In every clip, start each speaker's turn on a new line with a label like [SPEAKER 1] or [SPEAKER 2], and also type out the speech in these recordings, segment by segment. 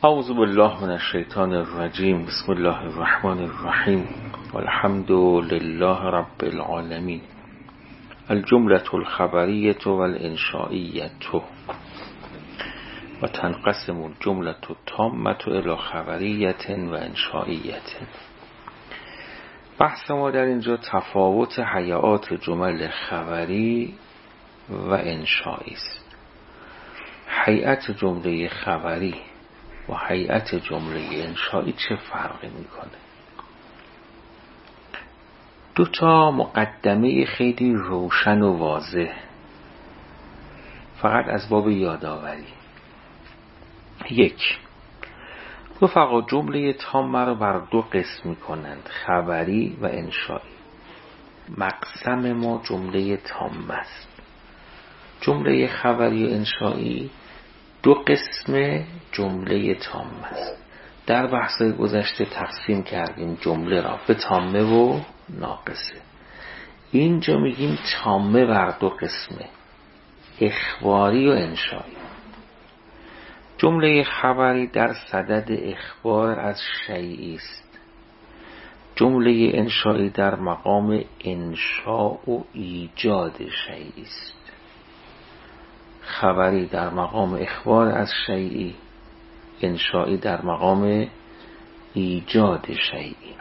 [SPEAKER 1] اعوذ بالله من الشیطان الرجیم. بسم الله الرحمن الرحیم. والحمد لله رب العالمین. الجملة الخبریة والانشائیة و تنقسم الجملة التامة الى خبریة و انشائیة. بحث ما در اینجا تفاوت هیئات جمل خبری و انشائی است. هیئت جمله خبری و هیئت جمله انشائی چه فرقی میکنه؟ دو تا مقدمه خیلی روشن و واضح، فقط از باب یادآوری. یک، رفقا جمله تامه رو بر دو قسم میکنند، خبری و انشائی. مقسم ما جمله تامه است. جمله خبری و انشائی دو قسم جمله تامه است. در بحث گذشته تقسیم کردیم جمله را به تامه و ناقصه. اینجا میگیم تامه بر دو قسمه، اخباری و انشائی. جمله خبری در صدد اخبار از شیئی است. جمله انشائی در مقام انشاء و ایجاد شیئی است. خبری در مقام اخبار از شیئی، انشائی در مقام ایجاد شیئی.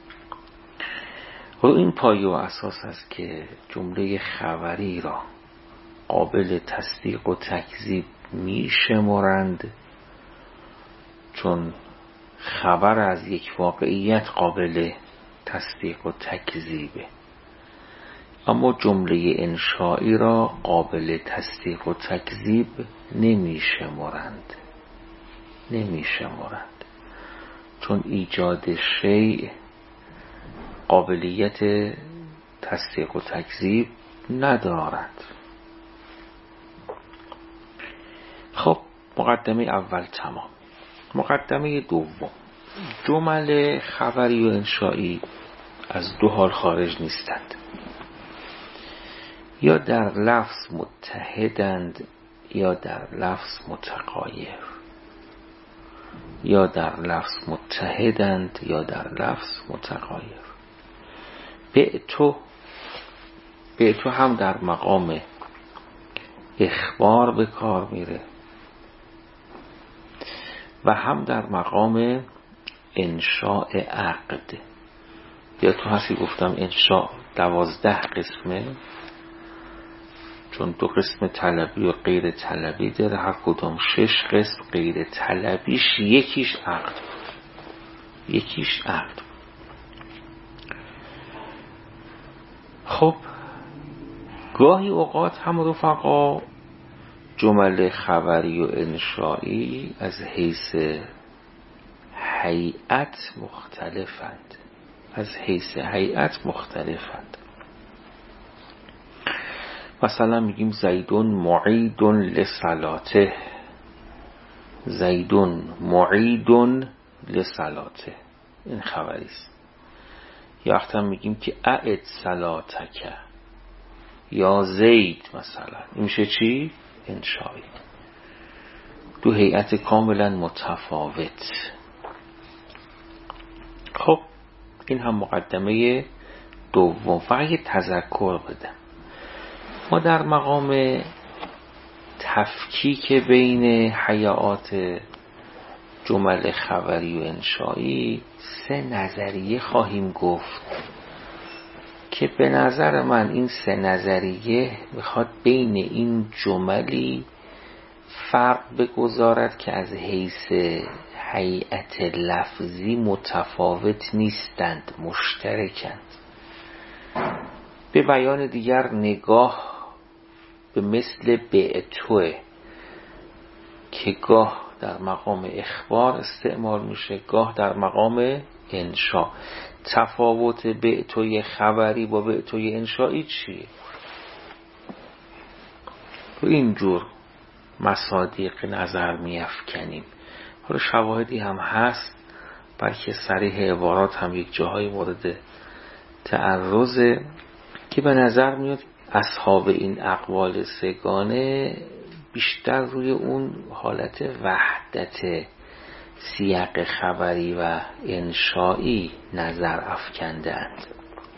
[SPEAKER 1] و این پایه و اساس است که جمله خبری را قابل تصدیق و تکذیب می شمارند، چون خبر از یک واقعیت قابل تصدیق و تکذیبه. اما جمله انشائی را قابل تصدیق و تکذیب نمی شمارند، چون ایجاد شیء قابلیت تصدیق و تکذیب ندارد. خب، مقدمه اول تمام. مقدمه دوم، جمل خبری و انشائی از دو حال خارج نیستند. یا در لفظ متحدند یا در لفظ متغایر. یا در لفظ متحدند یا در لفظ متغایر. بعتو هم در مقام اخبار به کار میره و هم در مقام انشاء عقد. یا تو هستی گفتم انشاء 12 قسمه، چون دو قسم طلبی و غیر طلبی داره، هر کدام 6 قسم. غیر طلبیش یکیش عقد. خب، گاهی اوقات هم رفقا جمل خبری و انشائی از حیث هیئت مختلفند. مثلا میگیم زیدون معیدون لصلاته. این خبری است. یا وقتا میگیم که اعد صلاتک یا زید، مثلا این میشه چی؟ انشائی. دو هیئت کاملا متفاوت. خب، این هم مقدمه دوم. فقط یه تذکر بدم، ما در مقام تفکیک بین هیئات جمل خبری و انشائی 3 نظریه خواهیم گفت که به نظر من این 3 نظریه میخواد بین این جملی فرق بگذارد که از حیث هیئت لفظی متفاوت نیستند، مشترکند. به بیان دیگر، نگاه به مثل بعتوه که گاه در مقام اخبار استعمال میشه، گاه در مقام انشاء. تفاوت بعتوی خبری با بعتوی انشائی چیه؟ تو اینجور مصادیق نظر میافکنیم. حالا شواهدی هم هست، بلکه صریح عبارات هم یک جاهای مورد تعرضه که به نظر میاد اصحاب این اقوال سگانه بیشتر روی اون حالت وحدت سیاق خبری و انشایی نظر افکندند.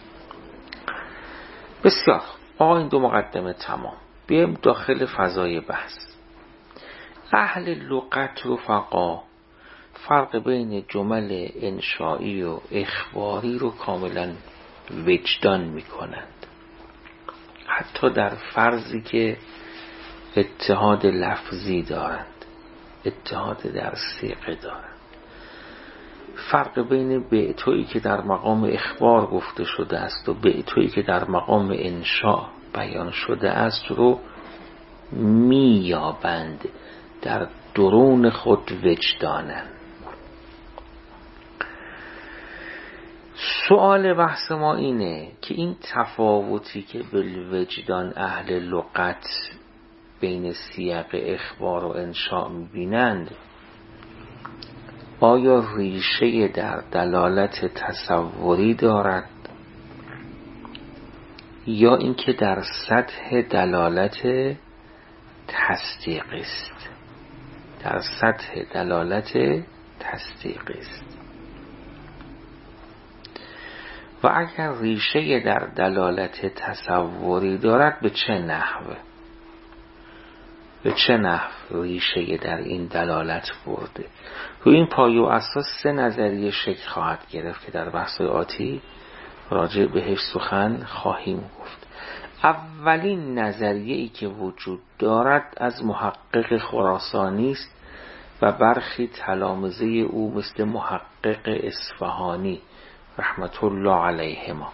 [SPEAKER 1] بسیار. این دو مقدمه تمام. بیایم داخل فضای بحث. اهل لغت رفقا فرق بین جمل انشایی و اخباری رو کاملا وجدان میکنند، حتی در فرضی که اتحاد لفظی دارند، اتحاد در صیغه دارند. فرق بین بعتویی که در مقام اخبار گفته شده است و بعتویی که در مقام انشاء بیان شده است رو میابند، در درون خود وجدانند. سوال بحث ما اینه که این تفاوتی که بالوجدان اهل لغت بین سیاق اخبار و انشاء میبینند، آیا ریشه در دلالت تصوری دارد یا اینکه در سطح دلالت تصدیقی است؟ در سطح دلالت تصدیقی است. و اگر ریشه در دلالت تصوری دارد به چه نحو؟ به چه نحو ریشه در این دلالت برده؟ روی این پایه و اساس 3 نظریه شکل خواهد گرفت که در بحث آتی راجع بهش سخن خواهیم گفت. اولین نظریه‌ای که وجود دارد از محقق خراسانی است و برخی تلامذه او مثل محقق اصفهانی رحمت الله علیهما.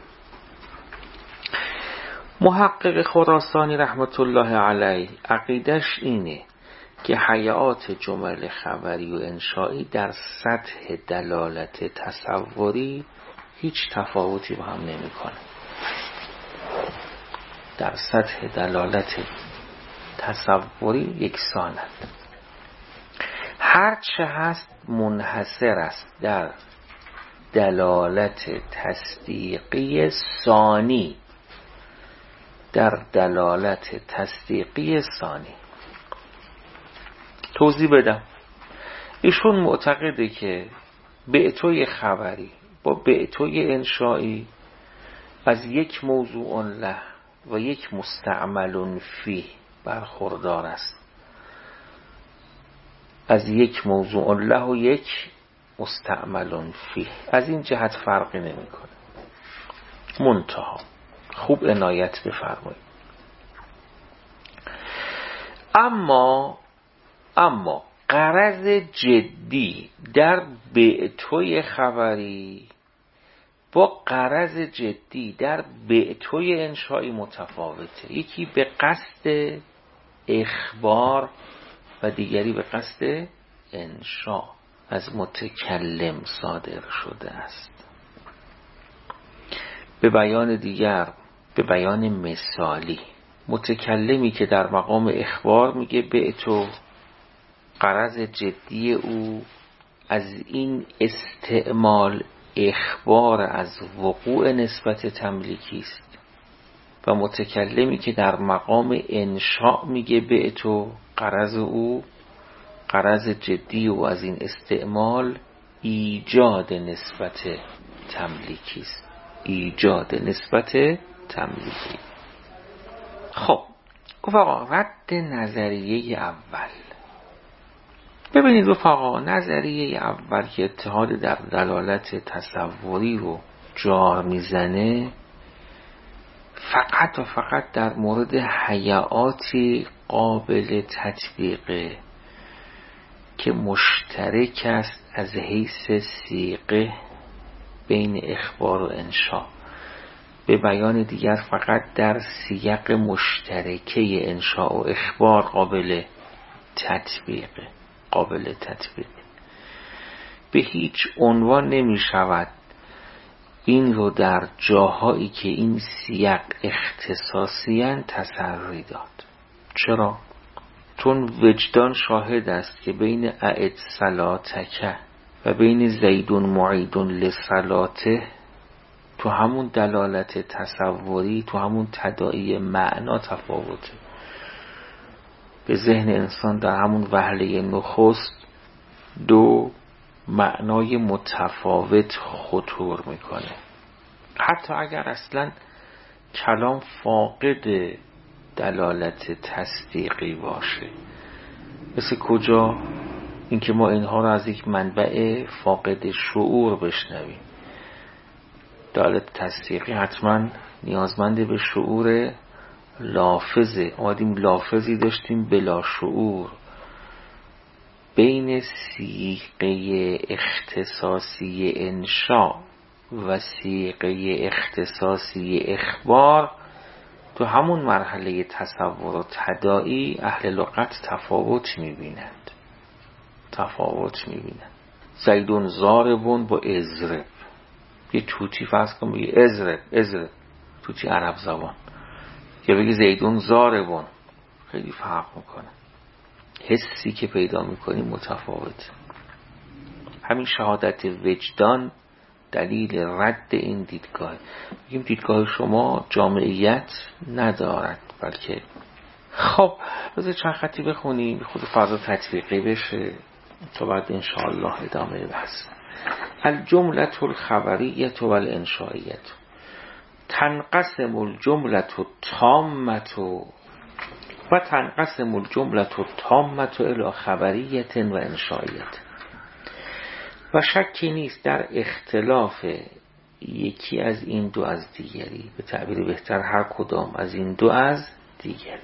[SPEAKER 1] محقق خراسانی رحمت الله علیه عقیدش اینه که هیئات جمل خبری و انشایی در سطح دلالت تصوری هیچ تفاوتی با هم نمی‌کنه. در سطح دلالت تصوری یکسانند. هرچه هست منحصر است در دلالت تصدیقی ثانی. در دلالت تصدیقی ثانی توضیح بدم. ایشون معتقده که بعتوی خبری با بعتوی انشایی از یک موضوع له و یک مستعمل فیه برخوردار است. از یک موضوع له و یک مستعمل فیه. از این جهت فرقی نمی‌کنه. منتها خوب عنایت بفرمایید. اما غرض جدی در بعتوی خبری با غرض جدی در بعتوی انشایی متفاوته. یکی به قصد اخبار و دیگری به قصد انشا از متکلم صادر شده است. به بیان دیگر، به بیان مثالی، متکلمی که در مقام اخبار میگه بعتو، غرض جدی او از این استعمال اخبار از وقوع نسبت تملیکی است و متکلمی که در مقام انشاء میگه بعتو، غرض جدی او از این استعمال ایجاد نسبت تملیکی است. ایجاد نسبت تملیکی. خب گفت آقا رد نظریه اول. ببینید رفقا، نظریه اول که اتحاد در دلالت تصوری رو جار میزنه فقط و فقط در مورد هیئاتی قابل تطبیقه که مشترک است از حیث صیغه بین اخبار و انشا. به بیان دیگر فقط در سیاق مشترکه انشا و اخبار قابل تطبیقه. به هیچ عنوان نمی شود این رو در جاهایی که این سیاق اختصاصیاً تسری داد. چرا؟ چون وجدان شاهد است که بین اعد صلاتک و بین زیدون معیدون لصلاته تو همون دلالت تصوری، تو همون تداعی معنا تفاوته. به ذهن انسان در همون وهله نخست دو، معنای متفاوت خطور میکنه. حتی اگر اصلا کلام فاقد دلالت تصدیقی باشه. مثل کجا؟ اینکه ما اینها رو از یک منبع فاقد شعور بشنویم. دلالت تصدیقی حتما نیازمند به شعور لافظه. آمدیم لافظی داشتیم بلا شعور. بین صیغه اختصاصی انشاء و صیغه اختصاصی اخبار تو همون مرحله تصور و تداعی اهل لغت تفاوت میبینند. زیدون ضاربون با اضرب. یه توتی فرض کن بگی اضرب توتی عرب زبان، یا بگی زیدون ضاربون، خیلی فرق میکنه. حسی که پیدا میکنی متفاوت. همین شهادت وجدان دلیل رد این دیدگاه. بگیم دیدگاه شما جامعیت ندارد، بلکه خب بذار چند خطی بخونیم خود فرض تطبیقی بشه تا بعد انشاءالله ادامه بحث. الجمله الخبریه و الانشائیه تنقسم الجمله التامه و تنقسم الجمله التامه الی خبریه و انشائیه. و شکی نیست در اختلاف یکی از این دو از دیگری، به تعبیر بهتر هر کدام از این دو از دیگری،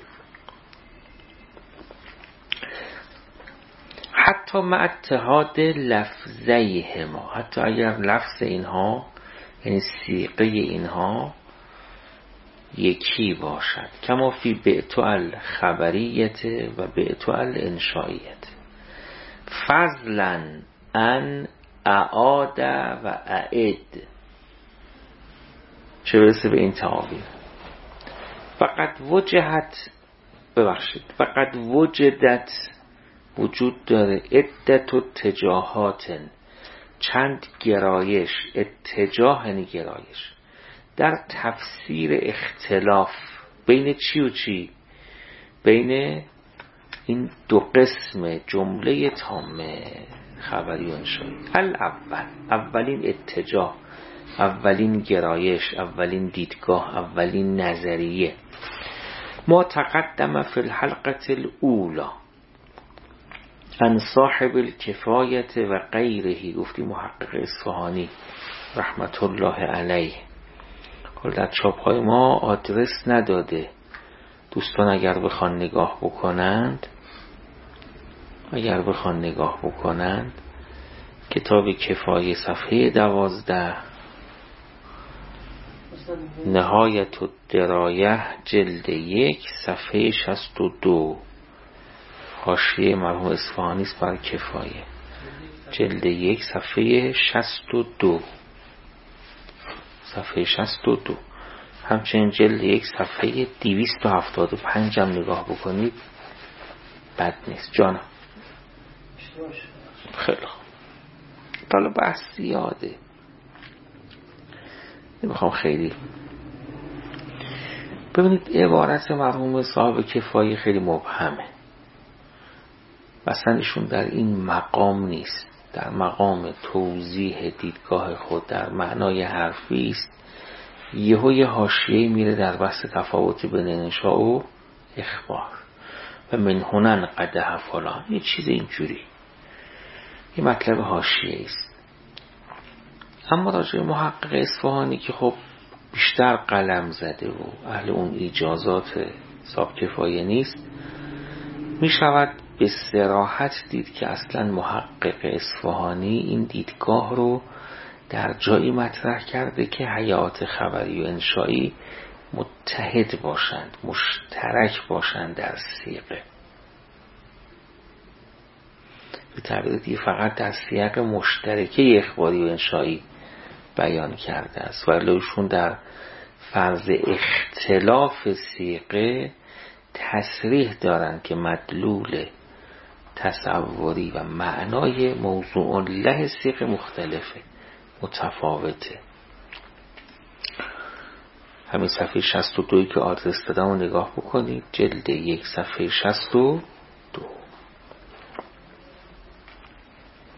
[SPEAKER 1] حتی مع اتحاد لفظیهما، حتی اگر لفظ اینها یعنی صیغه اینها یکی باشد. کما فی بعتو الخبریت و بعتو الانشائیت فضلا ان اعاد و اعد. چه برسه به این تعابیر. فقط وجدت وجود داره عدت و تجاهات، چند گرایش، اتجاه یعنی گرایش، در تفسیر اختلاف بین چی و چی؟ بین این دو قسم جمله تامه خبری و انشایی. اولین اتجاه، اولین گرایش، اولین دیدگاه، اولین نظریه. ما تقدم فی الحلقه الاولی عن صاحب الکفایت و غیره، گفتی محقق اصفهانی رحمت الله علیه. در چاپ های ما آدرس نداده. دوستان اگر بخوان نگاه بکنند کتاب کفایه صفحه 12، نهایت الدرایه جلد 1 صفحه 62، حاشیه مرحوم اصفهانی است بر کفایه، جلد 1 صفحه 62. همچنین جلد 1 صفحه 275 هم نگاه بکنید بد نیست. جانم خیلی خوب. حالا بحث زیاده، نمیخوام خیلی. ببینید عبارت مرحوم صاحب کفایه خیلی مبهمه. مثلا ایشون در این مقام نیست، در مقام توضیح دیدگاه خود در معنای حرفی است. یه حاشیه میره در بحث تفاوت بین انشاء و اخبار و من هنن قدح فلان، یه چیز اینجوری، یه مطلب حاشیه است. اما راجع محقق اصفهانی که خب بیشتر قلم زده و اهل اون ایجازات صاحب کفایه نیست، میشود به صراحت دید که اصلا محقق اصفهانی این دیدگاه رو در جایی مطرح کرده که حیات خبری و انشایی متحد باشند، مشترک باشند در صیغه. به تعبیر دیگه فقط در سیاق مشترکه اخباری و انشایی بیان کرده است، ولی ایشون در فرض اختلاف صیغه تصریح دارند که مدلول تصوری و معنای موضوع له صیغه مختلفه، متفاوته. همین صفحه 62 که آدرس دادم رو نگاه بکنید، جلد 1 صفحه 62.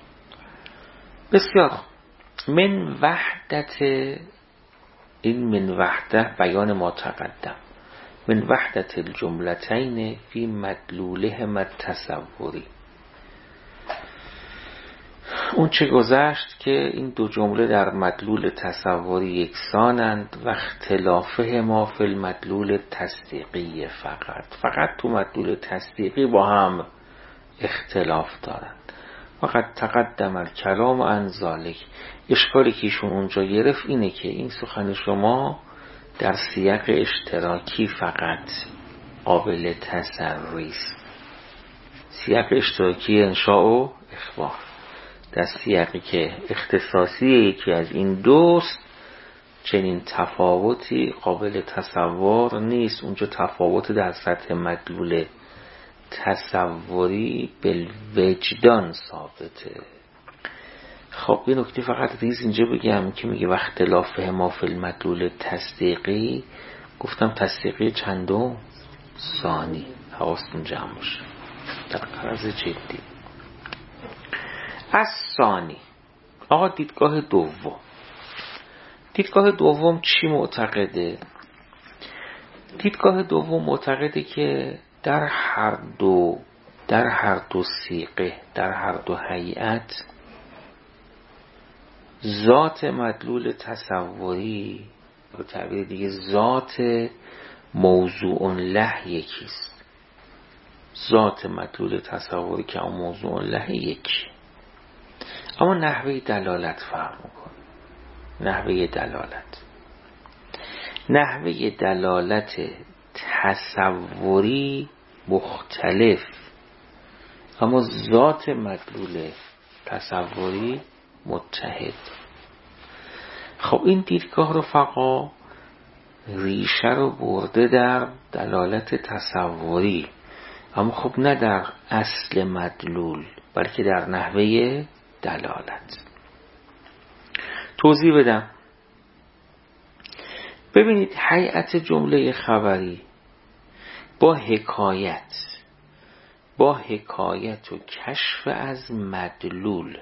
[SPEAKER 1] بسیار. من وحدت، این من وحده بیان ما تقدم، من وحدت الجملتین فی مدلولهم التصوری. اون چه گذشت که این دو جمله در مدلول تصوری یکسانند و اختلافه ما فی المدلول تصدیقی، فقط تو مدلول تصدیقی با هم اختلاف دارند. فقط تقدم الکلام عن ذالک. اشکالی که ایشون اونجا گرفت اینه که این سخن شما در سیاق اشتراکی فقط قابل تسری است. سیاق اشتراکی انشاء و اخبار. در سیاقی که اختصاصی یکی از این دوست چنین تفاوتی قابل تصور نیست. اونجا تفاوت در سطح مدلول تصوری بالوجدان ثابته. خب این نکته فقط ریز اینجا بگم که میگه وقت اختلاف ما فی المدلول تصدیقی، گفتم تصدیقی چندم؟ ثانی. حواستون جمع باشه در قرض جدی. از ثانی آقا دیدگاه دوم. دیدگاه دوم چی معتقده؟ دیدگاه دوم معتقده که در هر دو صیغه، در هر دو هیئت، ذات مدلول تصوری به تعبیر دیگه ذات موضوع له یکیست. ذات مدلول تصوری که اون موضوع له یکی، اما نحوه دلالت فرق میکنه. نحوه دلالت تصوری مختلف، اما ذات مدلول تصوری متحد. خب این دیدگاه رفقا ریشه رو برده در دلالت تصوری، اما خب نه در اصل مدلول بلکه در نحوه دلالت. توضیح بدم. ببینید هیئت جمله خبری با حکایت و کشف از مدلول،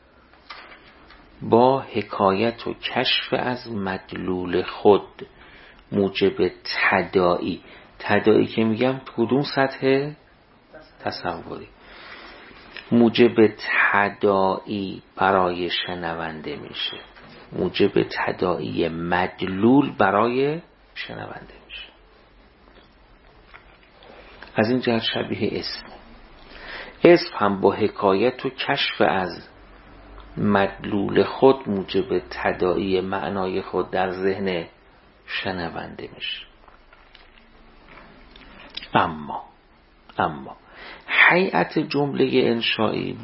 [SPEAKER 1] با حکایت و کشف از مدلول خود موجب تداعی که میگم کدوم سطح تصوری، موجب تداعی برای شنونده میشه، موجب تداعی مدلول برای شنونده میشه. از این جهت شبیه اسم هم با حکایت و کشف از مدلول خود موجب تداعی معنای خود در ذهن شنونده میشه. اما هیئت جمله انشایی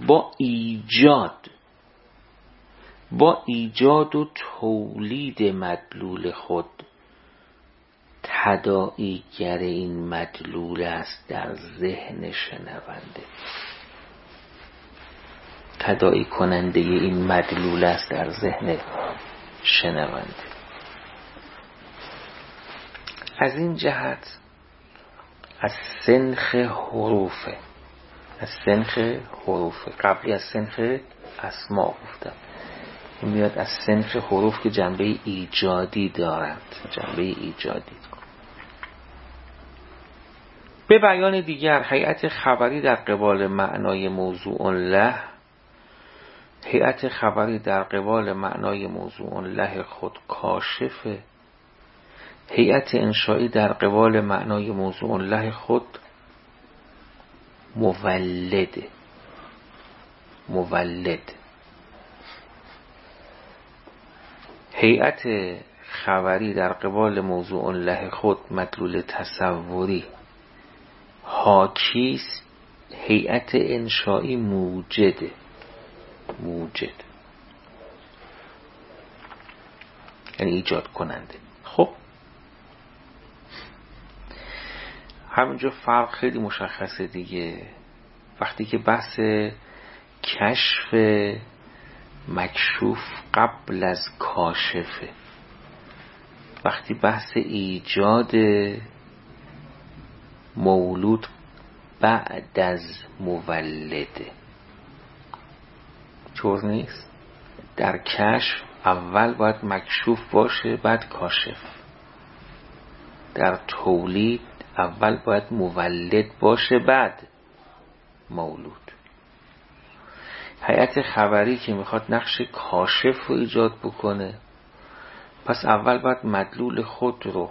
[SPEAKER 1] با ایجاد و تولید مدلول خود تداعیگر این مدلول است در ذهن شنونده. تداعی کننده این مدلول است در ذهن شنونده. از این جهت از سنخ حروفه قبلی از سنخ اسما گفتم، این میاد از سنخ حروف که جنبه ایجادی دارند. به بیان دیگر هیئت خبری در قبال معنای موضوع له خود کاشفه، هیئت انشایی در قبال معنای موضوع له خود مولد. هیئت خبری در قبال موضوع له خود مدلول تصوری حاکیست، هیئت انشایی موجد. یعنی ایجاد کننده. خب همینجا فرق خیلی مشخصه دیگه. وقتی که بحث کشف مکشوف قبل از کاشفه، وقتی بحث ایجاد مولود بعد از مولده، طور نیست؟ در کشف اول باید مکشوف باشه بعد کاشف. در تولید اول باید مولد باشه بعد مولود. هیئت خبری که میخواد نقش کاشف رو ایجاد بکنه، پس اول باید مدلول خود رو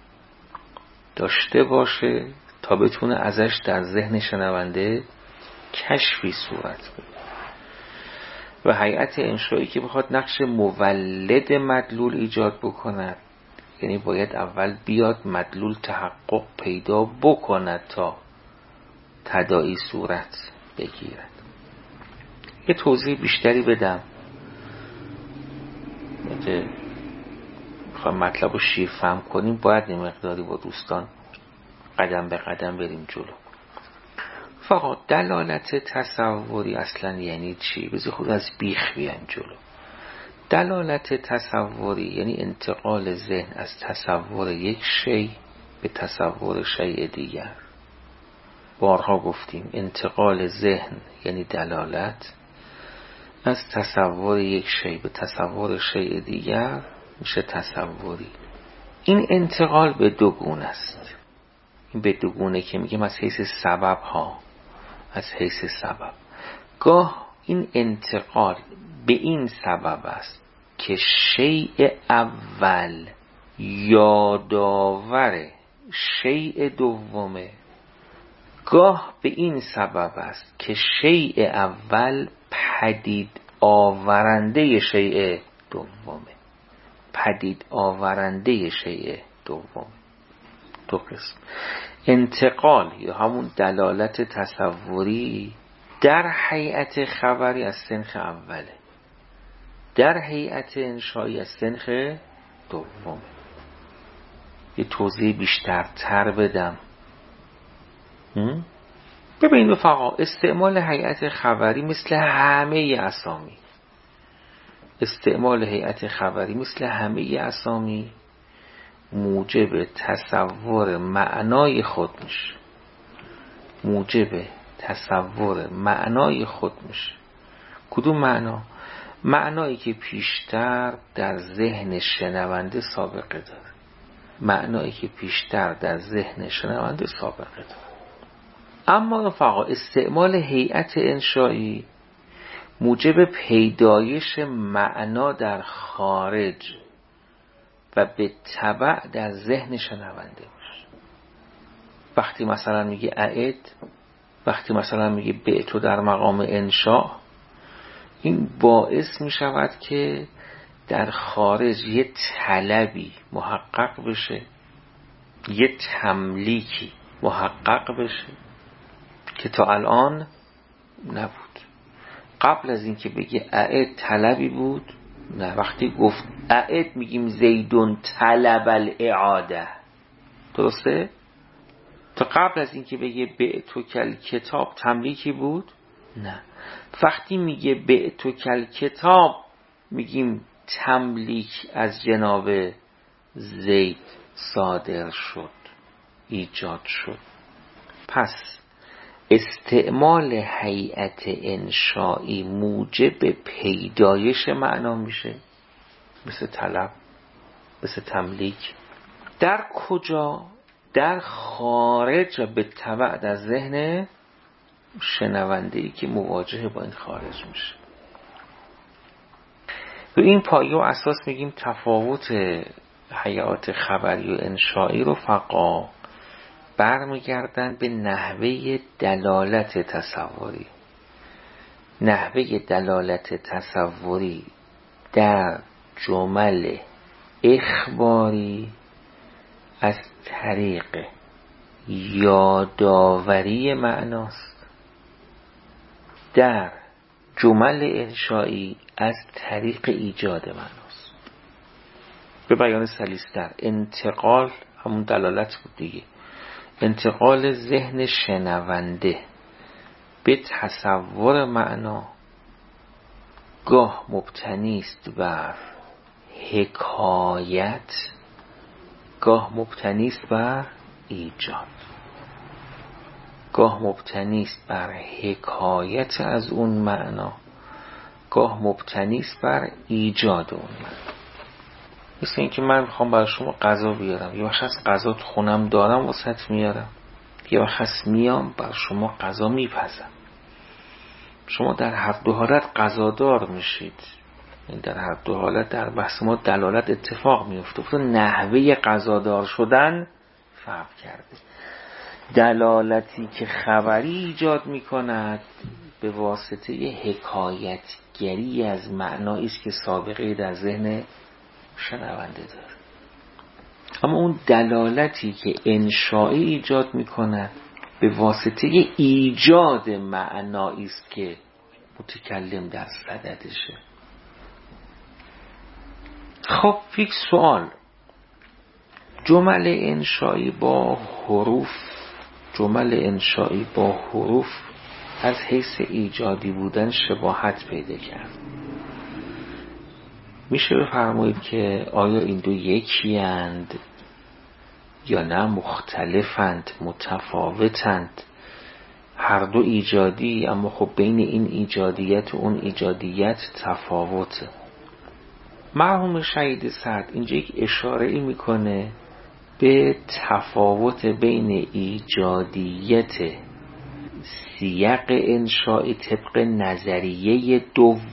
[SPEAKER 1] داشته باشه تا بتونه ازش در ذهن شنونده کشفی صورت بده. و هیئت انشایی که بخواد نقش مولد مدلول ایجاد بکند، یعنی باید اول بیاد مدلول تحقق پیدا بکند تا تداعی صورت بگیرد. یه توضیح بیشتری بدم که میخوایم مطلب رو شیر فهم کنیم، باید این مقداری با دوستان قدم به قدم بریم جلو. فقط دلالت تصوری اصلا یعنی چی؟ بذار خود از بیخ بیایم جلو. دلالت تصوری یعنی انتقال ذهن از تصور یک شی به تصور شیء دیگر. بارها گفتیم انتقال ذهن یعنی دلالت از تصور یک شی به تصور شیء دیگر میشه تصوری. این انتقال به دو گونه است. این به دو گونه که میگیم از حیث سبب ها، از حیث سبب. گاه این انتقال به این سبب است که شیء اول یادآور شیء دومه، گاه به این سبب است که شیء اول پدید آورنده شیء دومه. پدید آورنده شیء دومه. دو قسم. انتقال یا همون دلالت تصوری در هیئت خبری از سنخ اوله، در هیئت انشایی از سنخ دومه. یه توضیح بیشتر تر بدم. ببینید رفقا، استعمال هیئت خبری مثل همه اسامی، استعمال هیئت خبری مثل همه اسامی موجب تصور معنای خود میشه. موجب تصور معنای خود میشه. کدوم معنا؟ معنایی که پیشتر در ذهن شنونده سابقه داره. معنایی که پیشتر در ذهن شنونده سابقه داره. اما رفقا استعمال هیئت انشایی موجب پیدایش معنا در خارج و به تبع در ذهن شنونده میشه. وقتی مثلا میگه اعد، وقتی مثلا میگه بعتو در مقام انشاء، این باعث میشود که در خارج یه طلبی محقق بشه، یه تملیکی محقق بشه که تا الان نبود. قبل از اینکه بگه اعد طلبی بود؟ نه. وقتی گفت اعد میگیم زیدون طلب الاعاده، درسته؟ تا قبل از اینکه بگه بعتو کل کتاب تملیکی بود؟ نه. وقتی میگه بعتو کل کتاب میگیم تملیک از جناب زید صادر شد، ایجاد شد. پس استعمال هیئت انشایی موجب پیدایش معنا میشه، مثل طلب، مثل تملیک. در کجا؟ در خارج و به تبع در ذهن شنونده‌ای که مواجه با این خارج میشه. رو این پایه و اساس میگیم تفاوت هیئات خبری و انشایی رو فقا برمیگردن به نحوه دلالت تصوری. نحوه دلالت تصوری در جمل اخباری از طریق یادآوری معناست، در جمل انشایی از طریق ایجاد معناست. به بیان سلیس‌تر، انتقال همون دلالت بود دیگه. انتقال ذهن شنونده به تصور معنا گاه مبتنی است بر حکایت، گاه مبتنی است بر ایجاد. گاه مبتنی است بر حکایت از اون معنا، گاه مبتنی است بر ایجاد اون معنی. مثل این که من میخوام برای شما غذا بیارم، یه وقت از غذا تو خونم دارم واسط میارم، یه وقت میام برای شما غذا میپزم. شما در هر دو حالت غذادار میشید. این در هر دو حالت در بحث ما دلالت اتفاق میفته. نحوه غذادار شدن فرق کرده. دلالتی که خبری ایجاد میکند به واسطه حکایتگری از معنایی است که سابقه در ذهن شنونده داره. اما اون دلالتی که انشایی ایجاد میکند به واسطه ایجاد معنایی است که متکلم در صددشه. خب یک سوال، جمل انشایی با حروف از حیث ایجادی بودن شباهت پیدا کرد. میشه بفرمایید که آیا این دو یکی اند یا نه مختلفند، متفاوتند؟ هر دو ایجادی، اما خب بین این ایجادیت و اون ایجادیت تفاوته. مرحوم شهید سعد اینجا یک اشاره ای میکنه به تفاوت بین ایجادیت سیاق انشائی طبق نظریه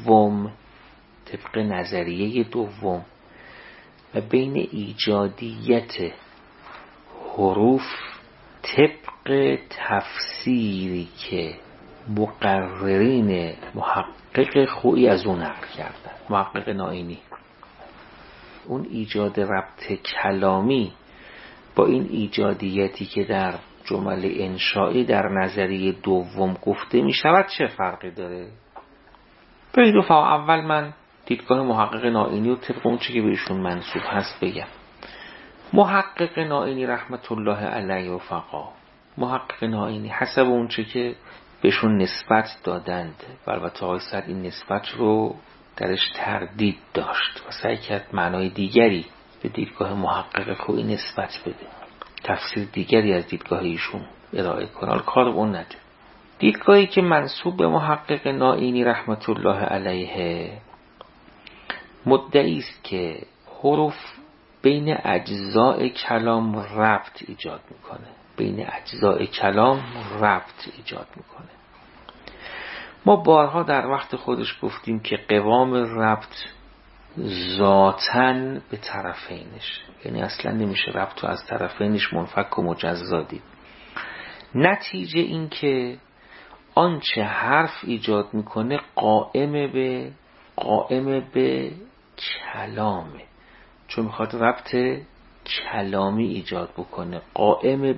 [SPEAKER 1] دوم و بین ایجادیت حروف طبق تفسیری که مقررین محقق خویی از اون نقل کردن. محقق نائینی اون ایجاد ربط کلامی با این ایجادیتی که در جمل انشائی در نظریه دوم گفته می شود چه فرقی داره؟ به این دفعه اول من دیدگاه محقق نائینی و طبق اون چی که بهشون منسوب هست بگم. محقق نائینی رحمت الله علیه و فقا، محقق نائینی حسب اون چی که بهشون نسبت دادند و البته آقای سعد این نسبت رو درش تردید داشت و سعی کرد معنای دیگری به دیدگاه محقق خویی نسبت بده، تفسیر دیگری از دیدگاه ایشون ارائه کنه. کار اون نده. دیدگاهی که منسوب به محقق نائینی رحمت الله علیه مدعی است که حروف بین اجزاء کلام ربط ایجاد میکنه. ما بارها در وقت خودش گفتیم که قوام ربط ذاتن به طرفینش، یعنی اصلا نمیشه ربط رو از طرفینش منفک و مجزا دید. نتیجه این که آنچه حرف ایجاد میکنه قائم به کلامه، چون میخواد ربط کلامی ایجاد بکنه. قائم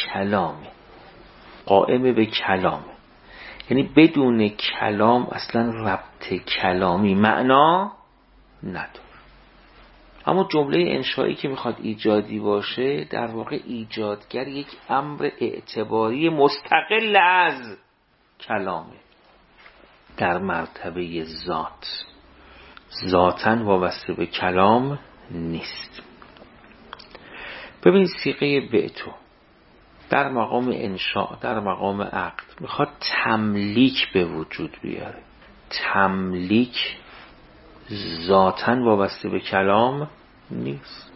[SPEAKER 1] به کلامه یعنی بدون کلام اصلا ربط کلامی معنا نداره. اما جمله انشایی که میخواد ایجادی باشه در واقع ایجادگر یک امر اعتباری مستقل از کلامه، در مرتبه ذاتن وابسته به کلام نیست. ببین صیغه بعتو در مقام انشاء، در مقام عقد میخواد تملیک به وجود بیاره. تملیک ذاتن وابسته به کلام نیست.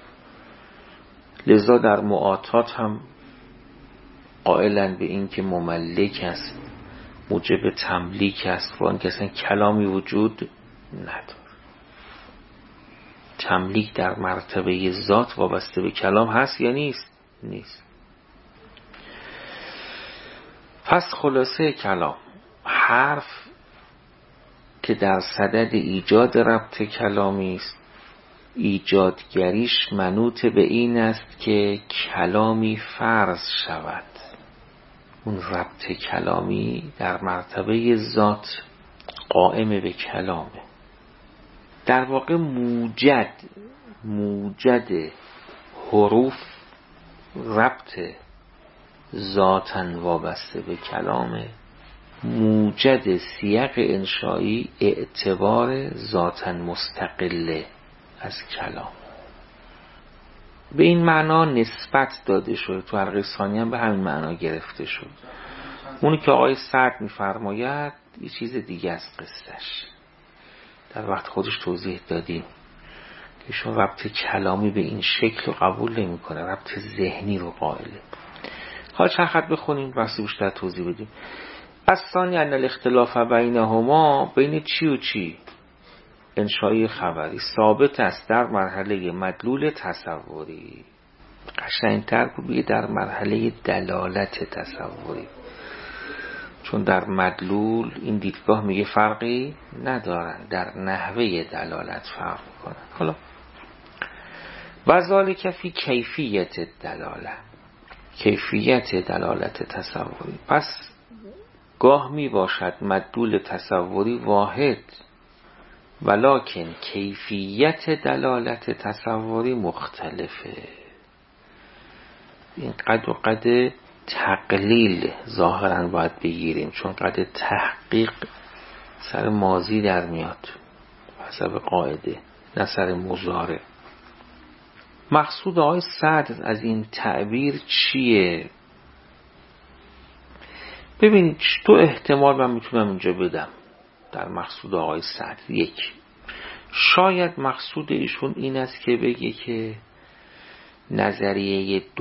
[SPEAKER 1] لذا در معاطات هم قائلن به این که مملک است، موجب تملیک است و آن که اصلا کلامی وجود نداره. تملیک در مرتبه ذات وابسته به کلام هست یا نیست. پس خلاصه کلام، حرف که در صدد ایجاد ربط کلامی است، ایجادگریش منوط به این است که کلامی فرض شود. اون ربط کلامی در مرتبه ذات قائم به کلامه. در واقع موجد حروف ربط ذاتن وابسته به کلامه، موجد سیاق انشایی اعتبار ذاتن مستقله از کلام. به این معنا نسبت داده شده، تو حلقه ثانی هم به همین معنا گرفته شد. اونی که آقای سعد می‌فرماید یه چیز دیگه است قصهش. در وقت خودش توضیح دادیم که ایشون ربط کلامی به این شکل رو قبول نمی کنه، ربط ذهنی رو قائله. حالا چند خط بخونیم بحثی بیشتر توضیح بدیم. الثانی ان الاختلاف بینهما، بین چی و چی؟ انشایی خبری ثابت است در مرحله مدلول تصوری. قشنگتر بود در مرحله دلالت تصوری، چون در مدلول این دیدگاه میگه فرقی ندارن، در نحوه دلالت فرق میکنن. حالا و ذالک فی کیفیت دلاله، کیفیت دلالت تصوری. پس گاه می باشد مدلول تصوری واحد، ولکن کیفیت دلالت تصوری مختلفه. این قد و قد تقلیل ظاهرا باید بگیریم، چون قد تحقیق سر ماضی در میاد حسب قاعده، نه سر مضارع. مقصود آقای سعد از این تعبیر چیه؟ ببینید تو احتمال من میتونم اینجا بدم در مقصود آقای سعد. یک، شاید مقصود ایشون این است که بگه که نظریه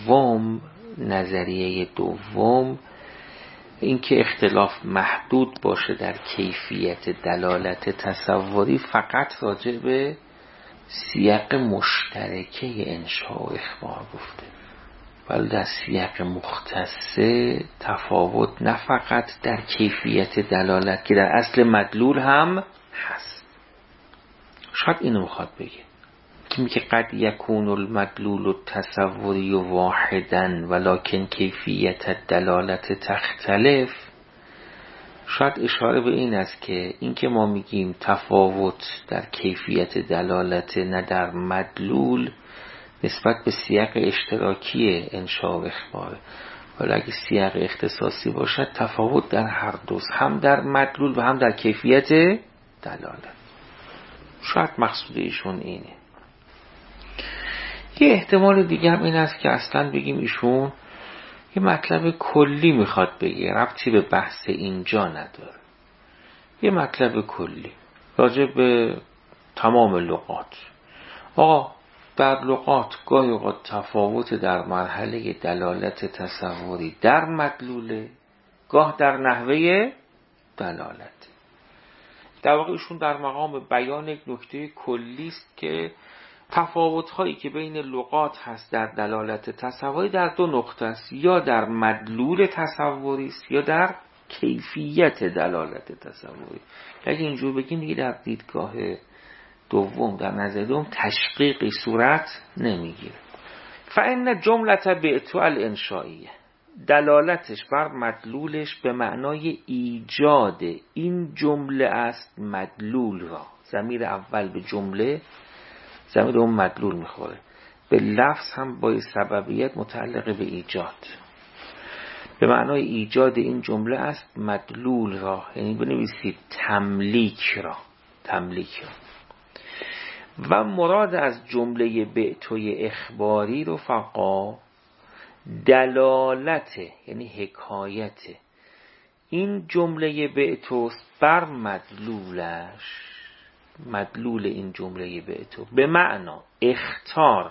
[SPEAKER 1] دوم این که اختلاف محدود باشه در کیفیت دلالت تصوری فقط راجع به سیاق مشترکه انشاء و اخبار گفته، ولی در سیاق مختصه تفاوت نه فقط در کیفیت دلالت که در اصل مدلول هم هست. شاید اینو میخواد بگه که میگه قد یکون المدلول التصوری واحدا ولکن کیفیت دلالت تختلف. شاید اشاره به این است که این که ما میگیم تفاوت در کیفیت دلالت نه در مدلول نسبت به سیاق اشتراکی انشاء و اخباره، ولی اگه سیاق اختصاصی باشد تفاوت در هر دوست، هم در مدلول و هم در کیفیت دلالت. شاید مقصود ایشون اینه. یه احتمال دیگه هم این است که اصلا بگیم ایشون یه مطلب کلی میخواد بگه، ربطی به بحث اینجا نداره، یه مطلب کلی راجع به تمام لغات. آقا در لغات گاهی اوقات تفاوت در مرحله دلالت تصوری در مدلوله، گاه در نحوه دلالت. در واقع ایشون در مقام بیان یک نکته کلی است که تفاوت‌هایی که بین لغات هست در دلالت تصوری در دو نقطه است، یا در مدلول تصوری است یا در کیفیت دلالت تصوری. اگه اینجور بگیم دیگه در دیدگاه دوم، در نظر دوم تشقیقی صورت نمیگیره. فإن جملة بعت الانشائیه، دلالتش بر مدلولش به معنای ایجاد این جمله است مدلول را. ضمیر اول به جمله، ضمیر اون مدلول میخوره. به لفظ هم با سببیت متعلق به ایجاد، به معنای ایجاد این جمله است مدلول را، یعنی بنویسید تملیک را. و مراد از جمله بعتوی اخباری رفقا دلالت، یعنی حکایت این جمله بعتوست بر مدلولش، مدلول این جمله بعتو، به معنا اختار،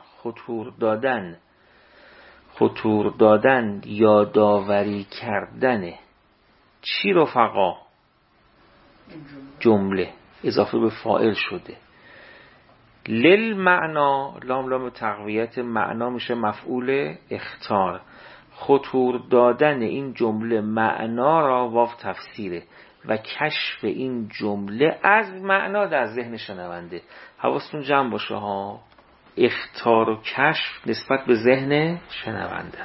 [SPEAKER 1] خطور دادن یادآوری کردن چی رفقا؟ جمله اضافه به فاعل شده. للمعنا، لام تقویت معنا میشه مفعول اختار. خطور دادن این جمله معنا را واو تفسیره و کشف این جمله از معنا در ذهن شنونده. حواستون جمع باشه ها، اختار و کشف نسبت به ذهن شنونده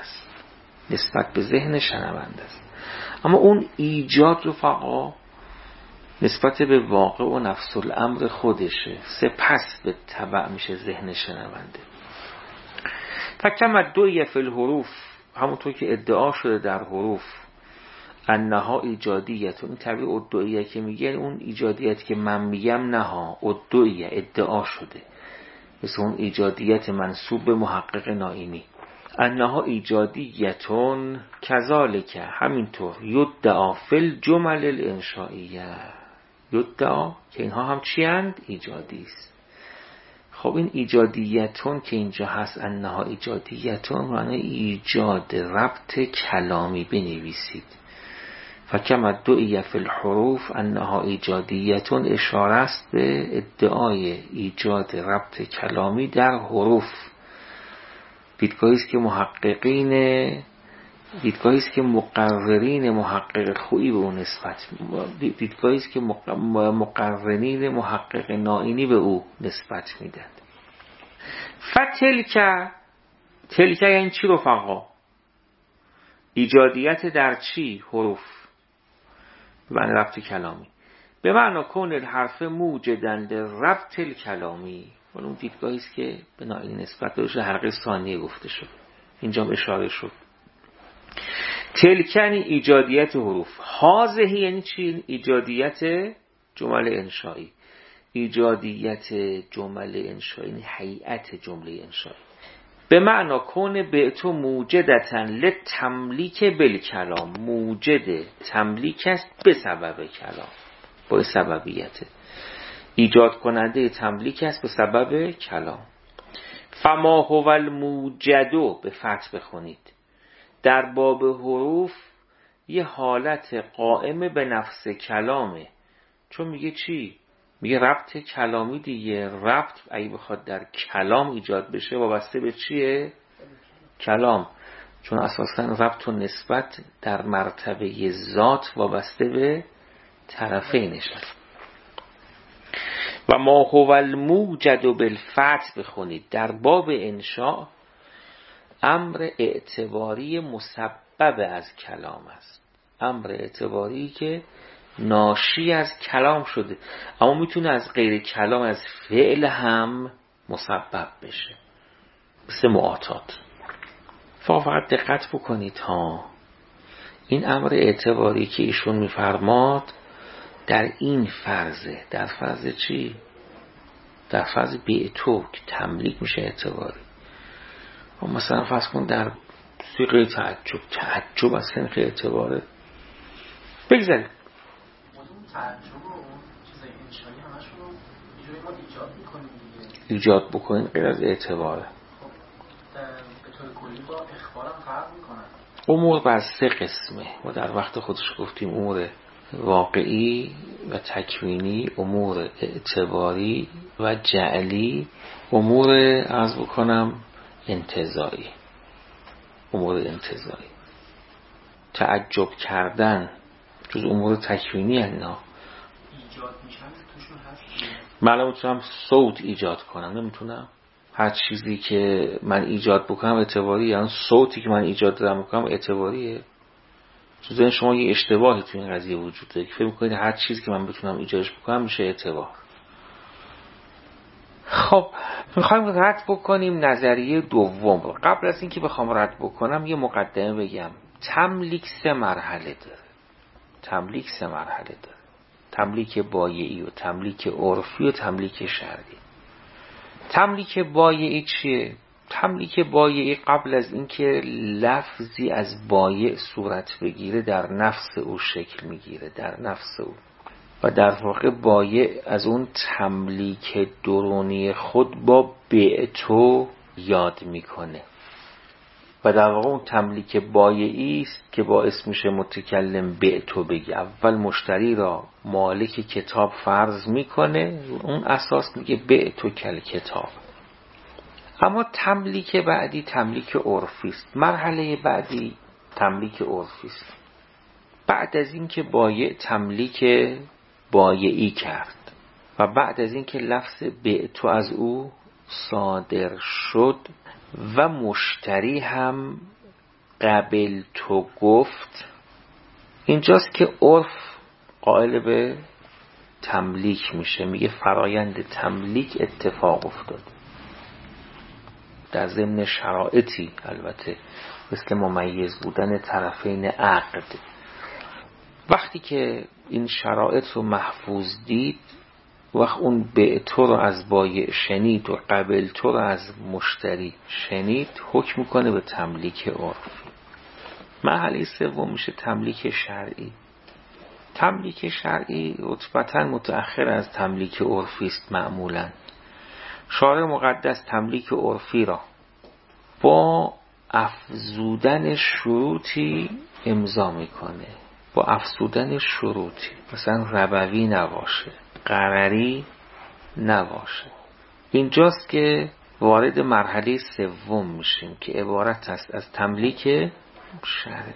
[SPEAKER 1] است، اما اون ایجاد رفقا نسبت به واقع و نفس الامر خودشه، سپس به تبع میشه ذهن شنونده. فکم ادعی فی الحروف، همونطور که ادعا شده در حروف، انها ایجادیت. این تعبیر ادعیه که میگن اون ایجادیت که من میگم نه ها، ادعیه ادعا شده، مثل اون ایجادیت منسوب به محقق نائینی. انها ایجادیتون کذالک، همینطور یدعا فی الجمل الانشائیه، یدعا که اینها هم چی اند؟ ایجادی است. خب این ایجادیتون که اینجا هست، انها ایجادیتون معنی ایجاد ربط کلامی بنویسید. فکما دعی فی الحروف انها ایجادیتون اشاره است به ادعای ایجاد ربط کلامی در حروف. دیدگاهی است که مقررین محقق خویی به اون نسبت، دیدگاهی است که مقررین محقق نائینی به او نسبت میدن. تلک یعنی چی رفقا؟ ایجادیت در چی؟ حروف، معنی ربط کلامی. به معنی کون الحرف موجداً لربط الکلامی. اون دیدگاهی است که به نائینی نسبت داشته، حلقه ثانیه گفته شد، اینجا اشاره شد. تلکنی ایجادیت حروف. هازهی یعنی چی؟ ایجادیت جمل انشایی. ایجادیت جمل انشایی یعنی هیئت جمله انشایی. به معنا کون بعتو موجدتن لتملیک بالکلام. موجد تملیک است به سبب کلام، با سببیت. ایجاد کننده تملیک است به سبب کلام. فما هو الموجدو به فتح بخونید. در باب حروف یه حالت قائم به نفس کلامه. چون میگه چی؟ میگه ربط کلامی دیگه. ربط اگه بخواد در کلام ایجاد بشه وابسته به چیه؟ کلام. چون اساساً ربط و نسبت در مرتبه ذات وابسته به طرفینش است. و ما هو الموجد بالفتح بخونید. در باب انشاء امر اعتباری مسبب از کلام است. امر اعتباری که ناشی از کلام شده، اما میتونه از غیر کلام، از فعل هم مسبب بشه، مثل معاطات. فقط دقت بکنید ها، این امر اعتباری که ایشون میفرماد در این فرضه. در فرض چی؟ در فرض بیعتو که تملیک میشه اعتباری. و مثلا فرض کن در سیغه تعجب اصلا که اعتباره. بگذاریم
[SPEAKER 2] تعجب و اون چیزای انشایی همش رو اینجوری ما ایجاد میکنیم دیگه.
[SPEAKER 1] ایجاد بکنیم غیر از اعتباره.
[SPEAKER 2] خب به طور کلی با اخبارم فرق میکنن.
[SPEAKER 1] امور بر 3 قسمه. ما در وقت خودش گفتیم امور واقعی و تکوینی، امور اعتباری و جعلی، امور عرض بکنم انتزاعی. امور انتزاعی تعجب کردن جز امور تکوینی اینا
[SPEAKER 2] ایجاد میشن توشون هست.
[SPEAKER 1] من نمیتونم صوت ایجاد کنم، نمیتونم. هر چیزی که من ایجاد بکنم اعتباریه، یعنی صوتی که من ایجاد دارم بکنم اعتباریه. چون شما یه اشتباهی تو این قضیه وجود داره که فکر می‌کنید هر چیزی که من بتونم ایجادش بکنم میشه اعتبار. خب میخوایم رد بکنیم نظریه دوم. قبل از اینکه بخوام رد بکنم یه مقدمه بگم. تملیک 3 مرحله داره. تملیک 3 مرحله داره. تملیک بایعی و تملیک عرفی و تملیک شرعی. تملیک بایعی چیه؟ تملیک بایعی قبل از اینکه لفظی از بایع صورت بگیره در نفس او شکل میگیره، در نفس او، و در واقع بایع از اون تملیک درونی خود با بعتو یاد میکنه و در واقع اون تملیک بایعی است که باعث میشه متکلم بعتو بگه. اول مشتری را مالک کتاب فرض میکنه، اون اساس میگه بعتو کل کتاب. اما تملیک بعدی تملیک عرفی است. مرحله بعدی تملیک عرفی است. بعد از اینکه بایع تملیک بایعی کرد و بعد از اینکه لفظ بعتو از او صادر شد و مشتری هم قبل تو گفت، اینجاست که عرف قائل به تملیک میشه. میگه فرایند تملیک اتفاق افتاد در ضمن شرایطی، البته مثل ممیز بودن طرفین عقد. وقتی که این شرایط رو محفوظ دید، وقت اون بعتو رو از بایع شنید و قبل تو رو از مشتری شنید، حکم میکنه به تملیک عرفی. مرحله سوم میشه تملیک شرعی. تملیک شرعی رتبتاً متأخر از تملیک عرفی است. معمولاً شارع مقدس تملیک عرفی را با افزودن شروطی امضا میکنه، با افزودن شروطی، مثلا ربوی نباشه، قرری نباشه. اینجاست که وارد مرحله سوم میشیم که عبارت است از تملیک شرعی.